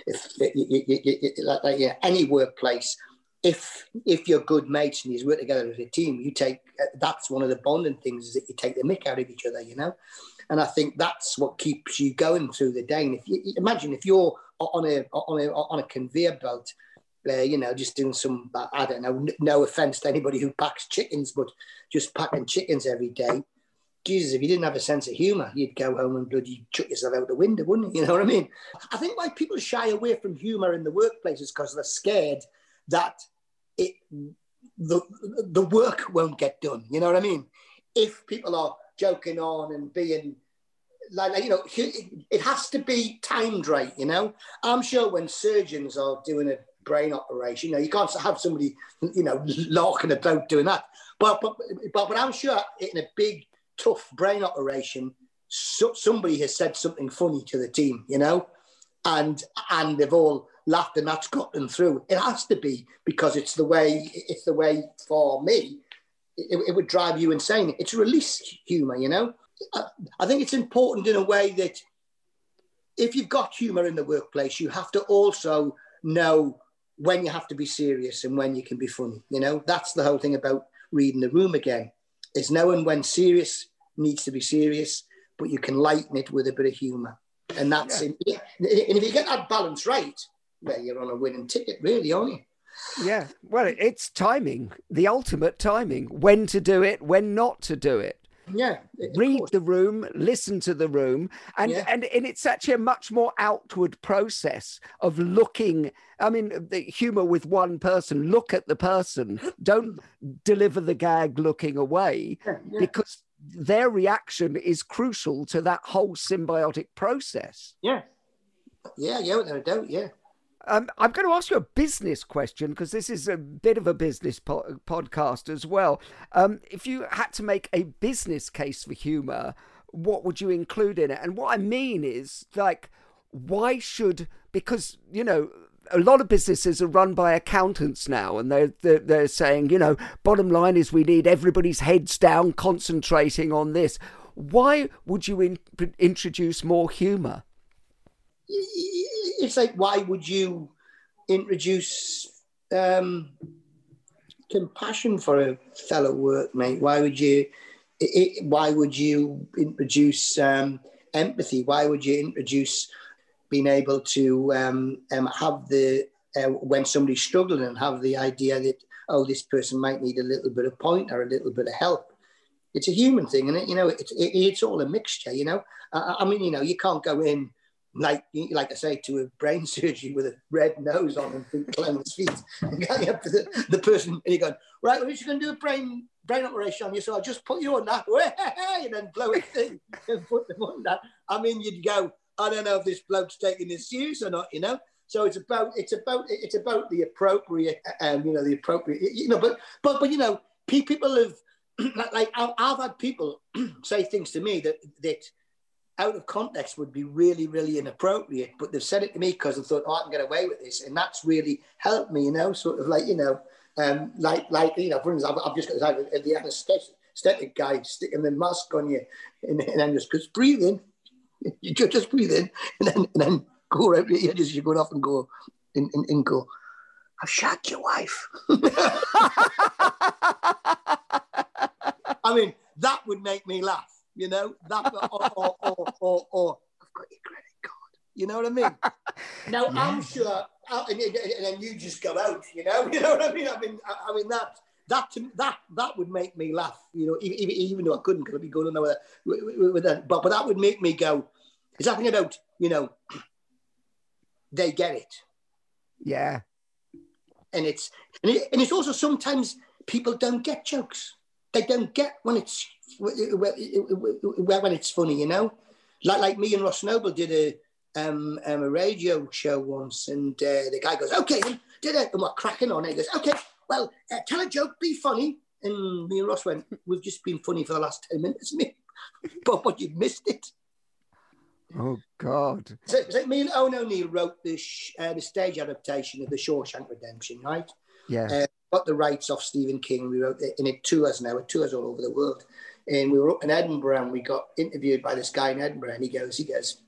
any workplace, if you're good mates and you work together as a team, you take, that's one of the bonding things, is that you take the mick out of each other, you know. And I think that's what keeps you going through the day. And if you imagine, if you're on a conveyor belt, you know, just doing some, I don't know, no offense to anybody who packs chickens, but just packing chickens every day. Jesus, if you didn't have a sense of humour, you'd go home and bloody chuck yourself out the window, wouldn't you? You know what I mean? I think why people shy away from humour in the workplace is because they're scared that the work won't get done. You know what I mean? If people are joking on and being like, you know, it has to be timed right, you know? I'm sure when surgeons are doing a brain operation, you know, you can't have somebody, you know, larking about doing that. But I'm sure in a big, tough brain operation, somebody has said something funny to the team, you know, and they've all laughed, and that's got them through. It has to be, because it's the way for me, it would drive you insane. It's release humour, you know. I think it's important in a way that if you've got humour in the workplace, you have to also know when you have to be serious and when you can be funny, you know. That's the whole thing about reading the room again. It's knowing when serious needs to be serious, but you can lighten it with a bit of humour. And that's it. And if you get that balance right, well, you're on a winning ticket, really, aren't you? Yeah. Well, it's timing, the ultimate timing, when to do it, when not to do it. Yeah. Read the room, listen to the room. And it's actually a much more outward process of looking. I mean, the humour with one person, look at the person. Don't deliver the gag looking away, because their reaction is crucial to that whole symbiotic process. Yeah. Yeah, without a doubt, yeah. I'm going to ask you a business question, because this is a bit of a business podcast as well. If you had to make a business case for humour, what would you include in it? And what I mean is, like, why should, because, you know, a lot of businesses are run by accountants now, and they're saying, you know, bottom line is we need everybody's heads down concentrating on this. Why would you introduce more humour? It's like, why would you introduce compassion for a fellow workmate? Why would you introduce empathy? Why would you introduce being able to have the when somebody's struggling, and have the idea that, oh, this person might need a little bit of point or a little bit of help? It's a human thing, and you know, it's all a mixture. You know, I mean, you know, you can't go in like I say, to a brain surgery with a red nose on and feet clenched feet, and going up to the person, and you're going, right, we're just going to do a brain operation on you, so I'll just put you on that, and then blow a thing and put them on that. I mean, you'd go, I don't know if this bloke's taking this serious or not, you know. So it's about the appropriate, the appropriate, but people have, like I've had people say things to me that out of context would be really, really inappropriate, but they've said it to me because they thought, I can get away with this, and that's really helped me, sort of like, for instance, I've just got the anesthetic guy sticking the mask on you, and then just breathe in, you just breathe in, and then go right here, just you go off and go and go, I've shot your wife. I mean, that would make me laugh, that, or I've got your credit card, you know what I mean? Now, yeah. I'm sure, and then you just go out, you know what I mean? I mean that would make me laugh, even though I couldn't, because I'd be going on with that, but that would make me go, is that thing about, they get it. Yeah. And it's also sometimes people don't get jokes. They don't get when it's funny, Like me and Ross Noble did a radio show once, and the guy goes, "Okay," and we're cracking on. And he goes, "Okay, well, tell a joke, be funny." And me and Ross went, "We've just been funny for the last 10 minutes, mate." but you've missed it. Oh God! So me and Owen O'Neill wrote the stage adaptation of The Shawshank Redemption, right? Yeah. Got the rights off Stephen King. We wrote it, and it tours now. It tours all over the world. And we were up in Edinburgh, and we got interviewed by this guy in Edinburgh, and he goes, he goes,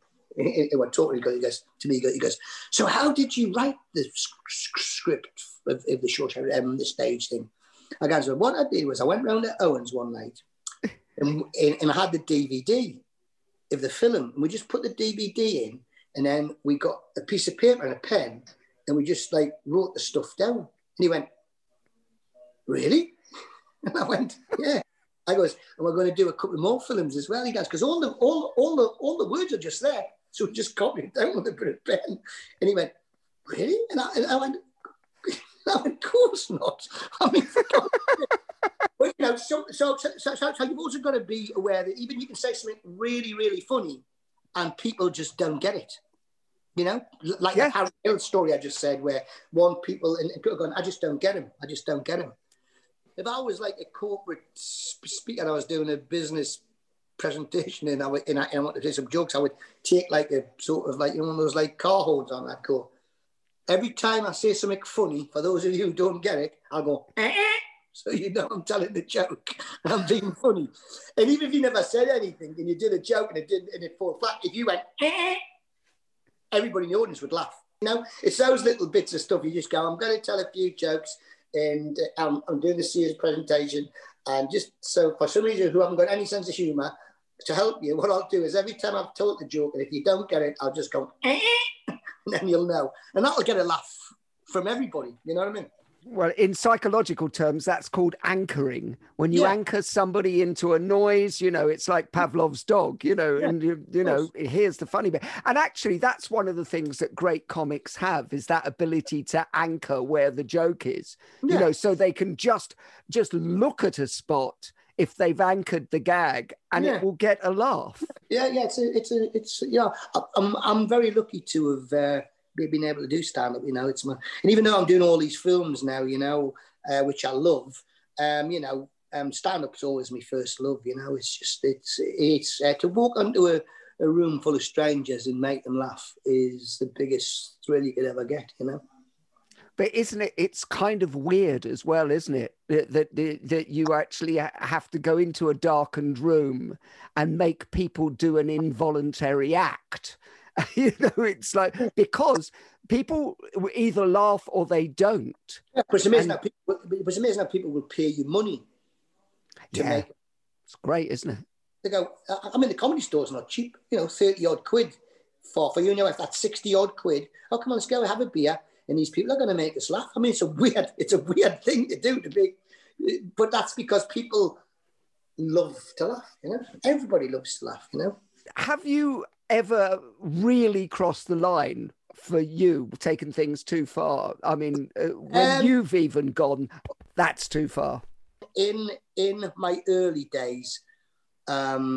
"So how did you write the script of The Shawshank, the stage thing?" I goes, "Well, what I did was I went round to Owen's one night, and I had the DVD of the film, and we just put the DVD in, and then we got a piece of paper and a pen, and we just like wrote the stuff down." And he went, "Really?" And I went, "Yeah." I goes, "And we're going to do a couple more films as well." He goes, "Because all the words are just there, so we just copied it down with a bit of pen." And he went, "Really?" And I went, "Of course not." I mean, but so you've also got to be aware that even you can say something really, really funny, and people just don't get it. Like the Harry Hill story I just said, where people are going, "I just don't get him. I just don't get him." If I was like a corporate speaker and I was doing a business presentation and I wanted to do some jokes, I would take like a sort of like, one of those like car horns on that go. Every time I say something funny, for those of you who don't get it, I'll go, so I'm telling the joke and I'm being funny. And even if you never said anything and you did a joke and it fall flat, if you went, everybody in the audience would laugh. It's those little bits of stuff you just go, I'm going to tell a few jokes, and I'm doing the series presentation, and just so for some of you who haven't got any sense of humour, to help you, what I'll do is every time I've told the joke, and if you don't get it, I'll just go, and then you'll know, and that'll get a laugh from everybody. You know what I mean? Well, in psychological terms, that's called anchoring. When you anchor somebody into a noise, it's like Pavlov's dog, and here's the funny bit. And actually, that's one of the things that great comics have, is that ability to anchor where the joke is, so they can just look at a spot if they've anchored the gag, and it will get a laugh. I'm very lucky to have been able to do stand-up, it's my, and even though I'm doing all these films now, which I love, stand-up's always my first love, it's just, it's to walk into a room full of strangers and make them laugh is the biggest thrill you could ever get, But isn't it, it's kind of weird as well, isn't it? That you actually have to go into a darkened room and make people do an involuntary act. It's like, because people either laugh or they don't. Yeah, but it's amazing how people will pay you money to make it. It's great, isn't it? They go, I mean, the comedy store's not cheap, 30 odd quid for you, if that's 60 odd quid. Oh, come on, let's go have a beer. And these people are going to make us laugh. I mean, it's a weird thing to do, but that's because people love to laugh, Everybody loves to laugh, Have you ever really crossed the line for you, taken things too far? I mean, when you've even gone, that's too far. In my early days,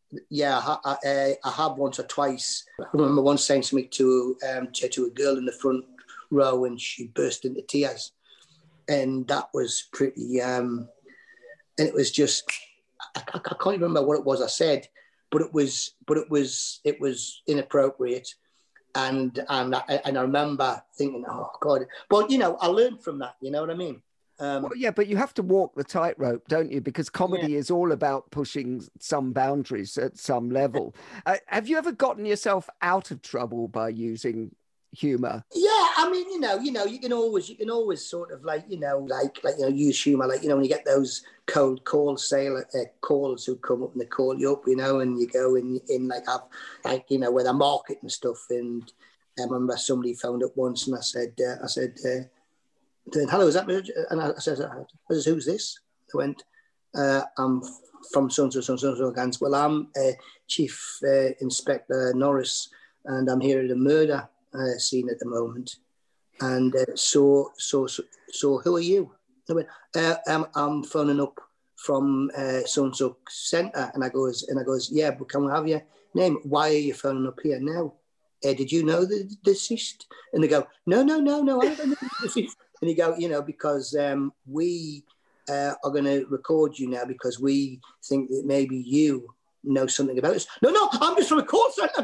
Yeah, I have once or twice. I remember once saying something to a girl in the front row, and she burst into tears, and that was pretty. And it was just, I can't remember what it was I said, but it was inappropriate, and I remember thinking, oh God. But I learned from that. You know what I mean? Well, yeah, but you have to walk the tightrope, don't you? Because comedy is all about pushing some boundaries at some level. Have you ever gotten yourself out of trouble by using humour? Yeah, I mean, you can always sort of use humour, like when you get those cold calls who come up and they call you up, and you go in where they're marketing stuff. And I remember somebody phoned up once, and I said. Hello, is that me? And I said, who's this? They went, I'm from so-and-so. Well, I'm Chief Inspector Norris, and I'm here at a murder scene at the moment. And so who are you? They went, I'm phoning up from so-and-so centre. And I goes, yeah, but can we have your name? Why are you phoning up here now? Did you know the deceased? And they go, no, I don't know the deceased. And you go, because we are going to record you now because we think that maybe you know something about us. No, I'm just from a call centre.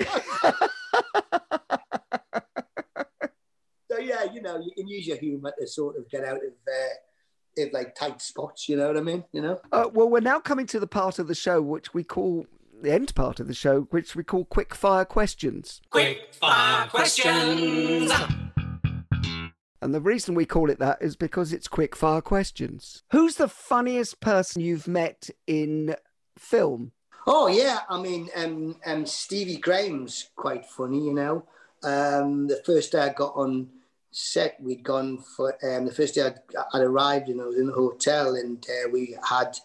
So, yeah, you can use your humour to sort of get out of tight spots, you know what I mean? Well, we're now coming to the part of the show which we call the end part of the show, which we call quick fire questions. Quick fire questions. And the reason we call it that is because it's quick fire questions. Who's the funniest person you've met in film? Oh, yeah. I mean, Stevie Graham's quite funny, The first day I got on set, we'd gone for... the first day I'd arrived, I was in the hotel, and we had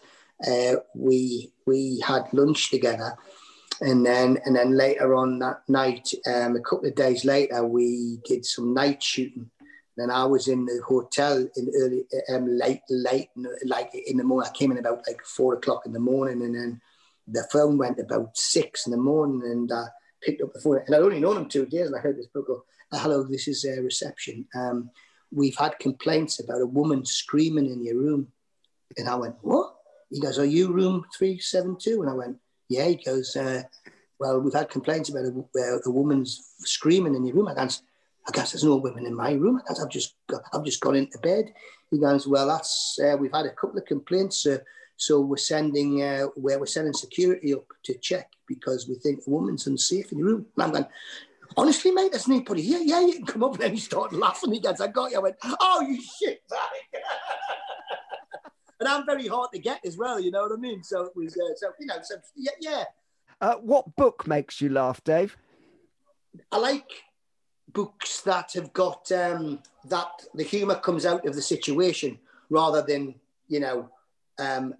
lunch together. And then later on that night, a couple of days later, we did some night shooting. And I was in the hotel in early, late, like in the morning. I came in about 4 o'clock in the morning, and then the phone went about 6 in the morning, and I picked up the phone. And I'd only known him 2 days, and I heard this book go, hello, this is reception. We've had complaints about a woman screaming in your room. And I went, what? He goes, are you room 372? And I went, yeah. He goes, well, we've had complaints about a woman's screaming in your room. I guess there's no women in my room. I've just gone into bed. He goes, well, that's we've had a couple of complaints, so we're sending security up to check because we think the woman's unsafe in your room. And I'm going, honestly, mate, there's nobody here. Yeah, you can come up. And then he started laughing. He goes, I got you. I went, oh, you shit, Barry. And I'm very hard to get as well. You know what I mean? So it was, yeah. What book makes you laugh, Dave? I like books that have got that the humour comes out of the situation rather than a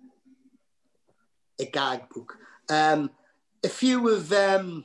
gag book. A few of the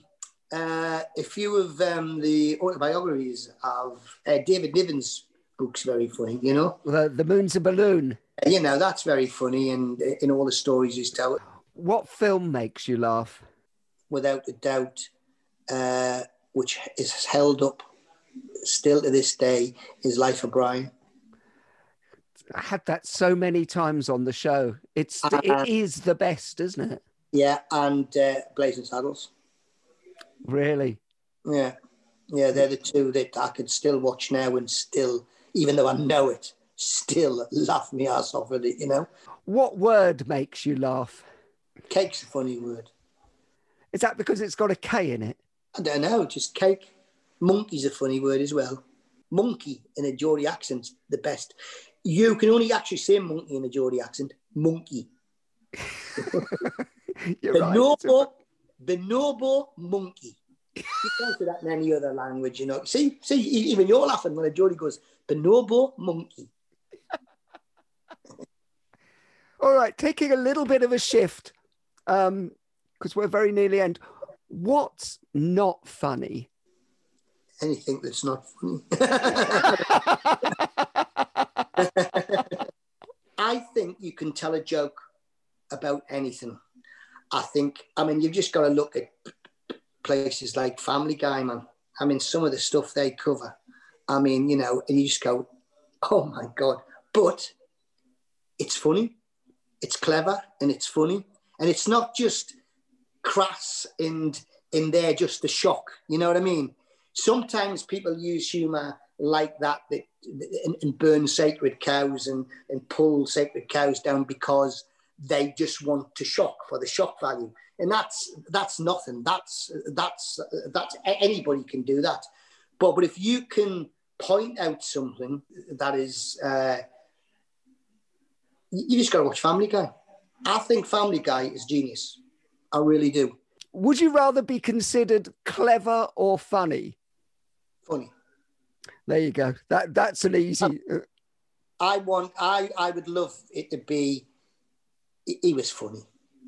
autobiographies of David Niven's books very funny. The Moon's a Balloon. That's very funny, and in all the stories he's told. What film makes you laugh? Without a doubt, which is held up still to this day, is Life of Brian. I had that so many times on the show. It is the best, isn't it? Yeah, and Blazing Saddles. Really? Yeah, they're the two that I could still watch now and still, even though I know it, still laugh me ass off at it, What word makes you laugh? Cake's a funny word. Is that because it's got a K in it? I don't know, just cake. Monkey's a funny word as well. Monkey in a Geordie accent's the best. You can only actually say monkey in a Geordie accent. Monkey. The noble monkey. You can't say that in any other language, See, even you're laughing when a Geordie goes, the noble monkey. All right, taking a little bit of a shift, because we're very nearly end. What's not funny? Anything that's not funny. I think you can tell a joke about anything. I think, you've just got to look at places like Family Guy, man. Some of the stuff they cover. And you just go, oh my God. But it's funny, it's clever, and it's funny. And it's not just crass and in there just the shock. You know what I mean? Sometimes people use humour like that and burn sacred cows and pull sacred cows down because they just want to shock for the shock value. And that's nothing. That's anybody can do that. But if you can point out something that is, you just got to watch Family Guy. I think Family Guy is genius. I really do. Would you rather be considered clever or funny? Funny. There you go. That's an easy. I would love it to be. He was funny.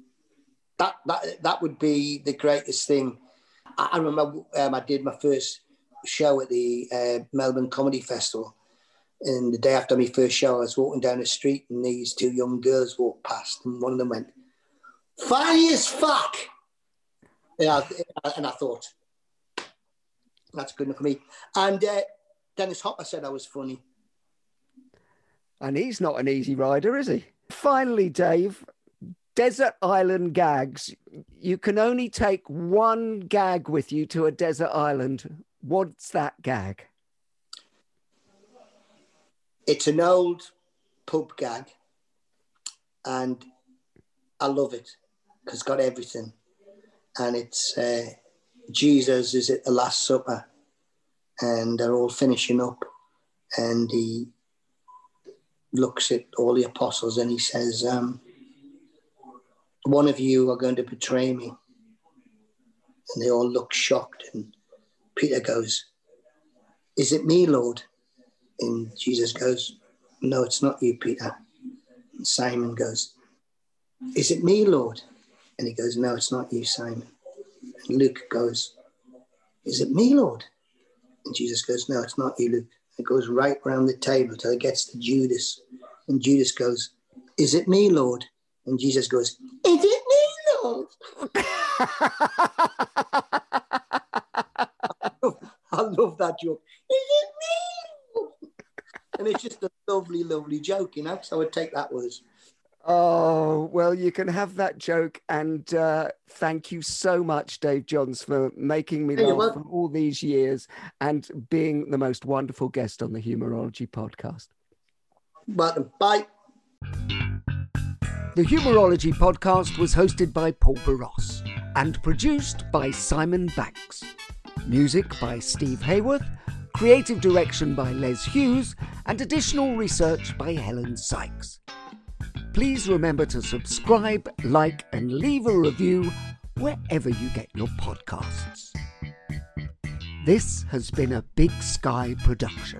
That would be the greatest thing. I remember I did my first show at the Melbourne Comedy Festival, and the day after my first show, I was walking down the street, and these two young girls walked past, and one of them went, "Funny as fuck," and I thought, that's good enough for me. And Dennis Hopper said I was funny. And he's not an easy rider, is he? Finally, Dave, desert island gags. You can only take one gag with you to a desert island. What's that gag? It's an old pub gag, and I love it because it's got everything. And it's Jesus is at the Last Supper, and they're all finishing up, and he looks at all the apostles and he says, one of you are going to betray me. And they all look shocked, and Peter goes, "Is it me, Lord?" And Jesus goes, "No, it's not you, Peter." And Simon goes, "Is it me, Lord?" And he goes, "No, it's not you, Simon." And Luke goes, "Is it me, Lord?" And Jesus goes, "No, it's not you, Luke." It goes right around the table till it gets to Judas. And Judas goes, "Is it me, Lord?" And Jesus goes, "Is it me, Lord?" I love that joke. Is it me, Lord? And it's just a lovely, lovely joke, you know? So I would take that with us. Oh, well, you can have that joke. And thank you so much, Dave Johns, for making me laugh for all these years and being the most wonderful guest on the Humourology podcast. Welcome. Bye. The Humourology podcast was hosted by Paul Barros and produced by Simon Banks. Music by Steve Hayworth, creative direction by Les Hughes, and additional research by Helen Sykes. Please remember to subscribe, like, and leave a review wherever you get your podcasts. This has been a Big Sky production.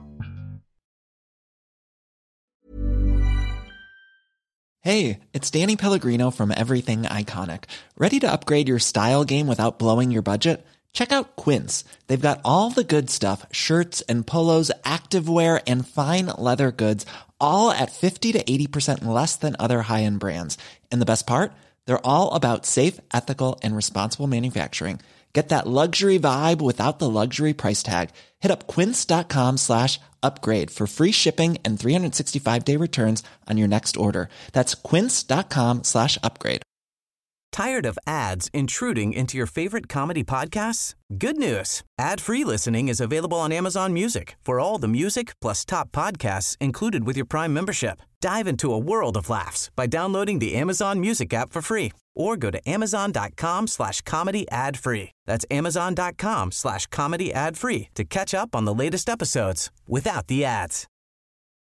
Hey, it's Danny Pellegrino from Everything Iconic. Ready to upgrade your style game without blowing your budget? Check out Quince. They've got all the good stuff, shirts and polos, activewear, and fine leather goods, all at 50 to 80% less than other high-end brands. And the best part? They're all about safe, ethical, and responsible manufacturing. Get that luxury vibe without the luxury price tag. Hit up quince.com/upgrade for free shipping and 365-day returns on your next order. That's quince.com/upgrade. Tired of ads intruding into your favorite comedy podcasts? Good news. Ad-free listening is available on Amazon Music for all the music plus top podcasts included with your Prime membership. Dive into a world of laughs by downloading the Amazon Music app for free or go to amazon.com/comedy ad-free. That's amazon.com/comedy ad-free to catch up on the latest episodes without the ads.